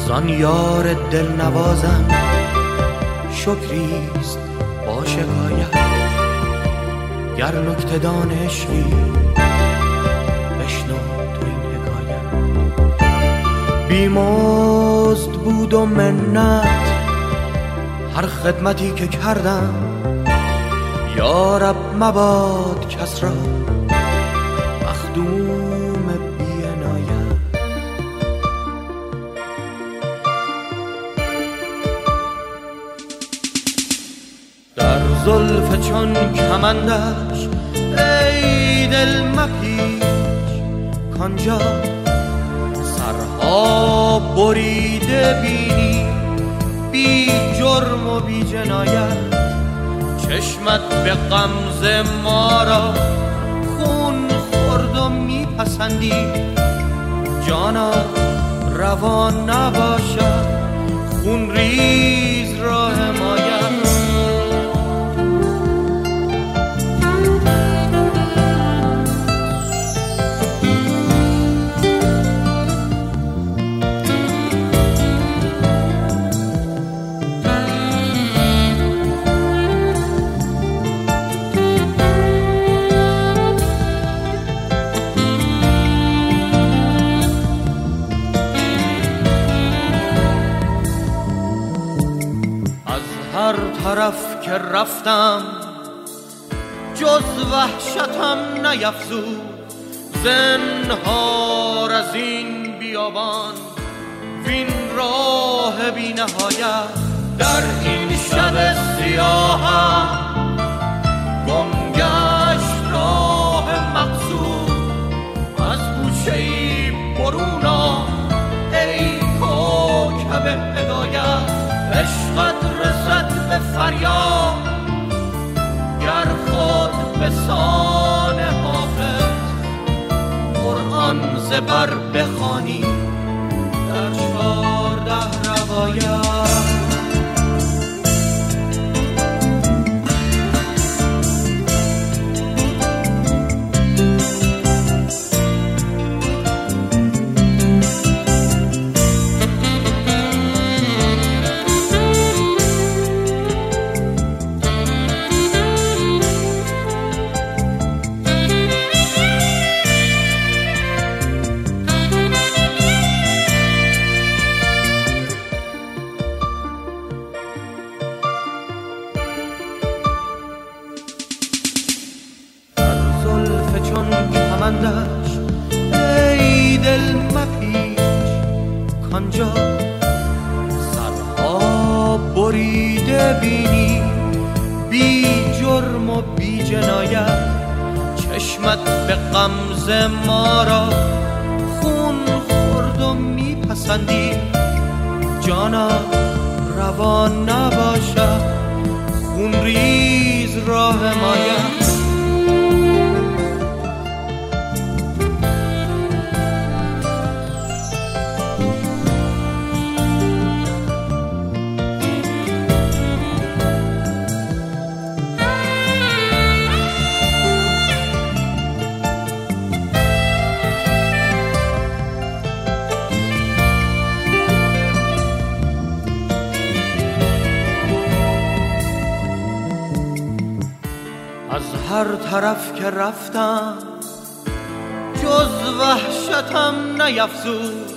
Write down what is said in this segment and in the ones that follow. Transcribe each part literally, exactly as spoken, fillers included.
زان یار دل نوازم شکریست با شکایت. گر نکته دان عشقی بشنو تو این حکایت. بیمزد بود و منت هر خدمتی که کردم، یا رب مباد کس را مخدوم بی عنایت. در زلف چون کمندش ای دل مپیچ، کانجا سرها بریده بینی بی جرم و بی جنایت. چشمت به غمزه ما را خون خورد و میپسندی، جانا روا نباشد خون ریز را حمایت. هر طرف که رفتم جز وحشتم نیفزود، زنهار از این بیابان وین راه بی نهایت. در این شب سیاهم گم گشت راه مقصود، از گوشه‌ای برون آ ای کوکب هدایت. عشقت رسد به فریاد گر خود به سان حافظ قرآن زبر بخوانی در چهارده روایت. کمندش ای دل مپیچ، کانجا سرها بریده بینی بی جرم و بی جنایت. چشمت به غمزه ما را خون خورد و میپسندی، جانا روا نباشد خون ریز را حمایت. از هر طرف که رفتم جز وحشتم نیفزود،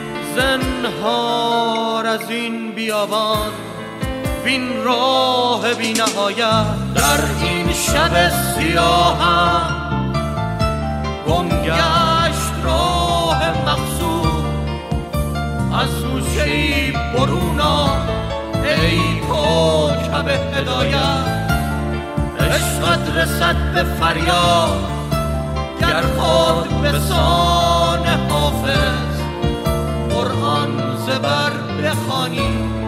زنهار از این بیابان وین راه بی نهایت. در این شب سیاهم گم گشت راه مقصود، از گوشه‌ای برون آ ای کوکب هدایت. عشقت رسد به فریاد گر خود به سان حافظ قرآن زبر بخوانی